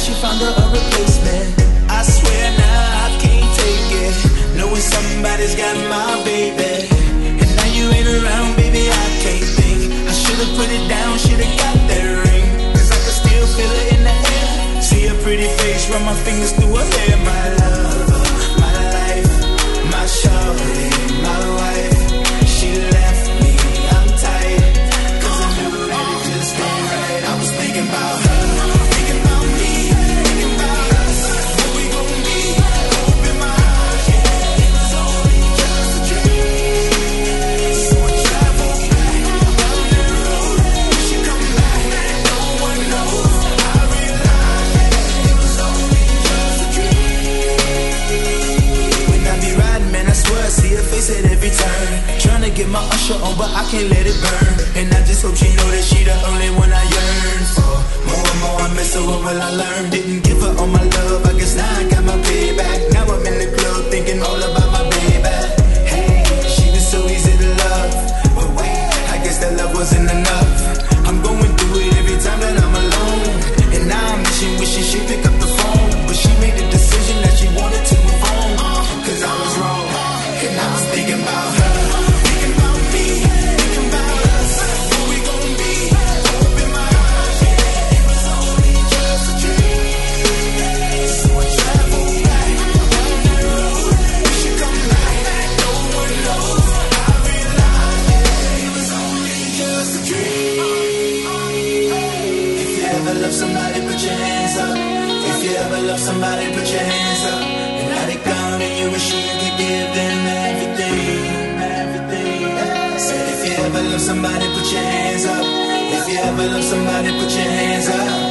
she found her a replacement. I swear now I can't take it, knowing somebody's got my baby. And now you ain't around, baby, I can't think. I should've put it down, should've got that ring, cause I can still feel it in the air. See her pretty face, run my fingers through her hair. My lover, my life, my shawty, my wife. She left me, I'm tight, cause I knew that it just ain't right. I was thinking about her, thinking about me, thinking about us, what we gon' be. Open my eyes, yeah, it was only just a dream. So I travel back down that road, she come back, no one knows. I realize, yeah, it was only just a dream. When I be riding, man, I swear I see her face at every turn. Tryna get my usher on, but I can't let it burn. And I just hope she know that she the only one I yearn for. More and more I miss her, what will I learn? Didn't give her all my love, I guess now I got my payback. Now I'm in the club thinking all about my baby. Hey, she was so easy to love, but wait, I guess that love wasn't enough. I'm going through it every time that I'm alone, and now I'm wishing she'd pick up the phone. But she made the decision that she wanted to move on, cause I was wrong, and I was thinking about her. Somebody put your hands up. If you ever love somebody, put your hands up. And now they gone and you wish you could give them everything, everything. Said if you ever love somebody, put your hands up. If you ever love somebody, put your hands up.